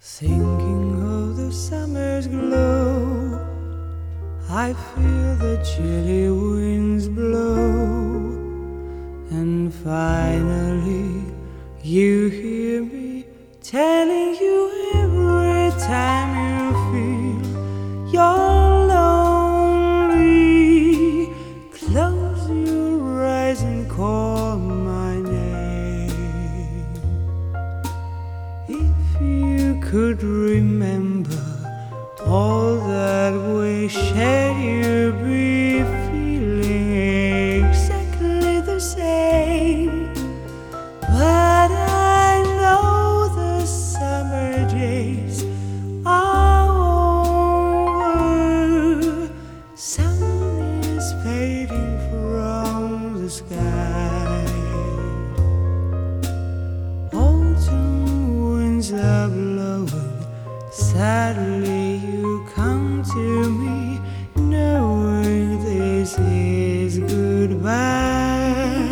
Thinking of the summer's glow, I feel the chilly winds blow, and finally you hear me telling you every time you feel you're lonely, close your eyes and call my name. If you could remember all that we shared, you'd be feeling exactly the same. But I know the summer days are over. Sun is fading from the sky. Autumn winds are blowing. Sadly you come to me, knowing this is goodbye.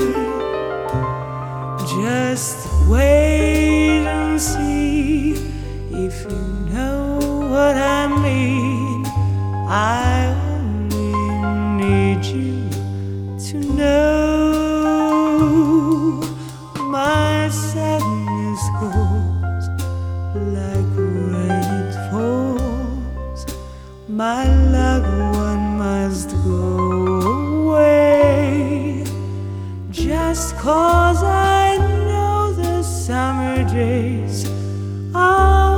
Just wait and see if you know what I mean. I only need you to know my sadness goes like rain, it falls. My loved one must go away. Just 'cause I know the summer days are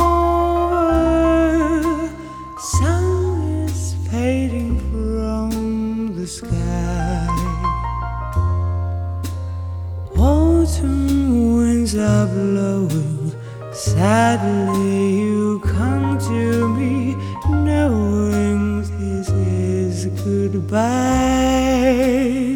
over. Sun is fading from the sky. Autumn winds are blowing. Sadly you come to me, knowing this is goodbye.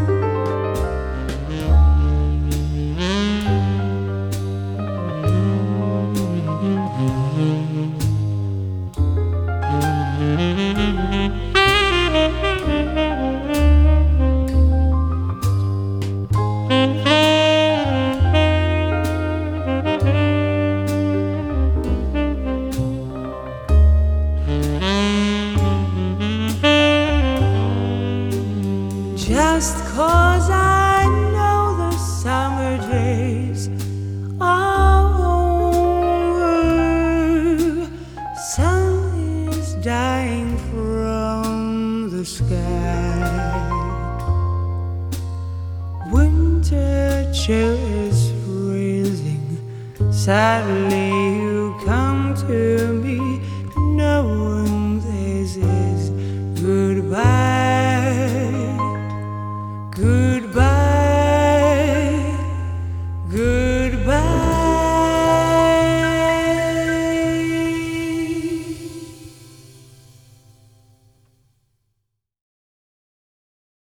Just 'cause I know the summer days are over. Sun is dying from the sky. Winter chill is freezing. Sadly you come to me, knowing this is goodbye.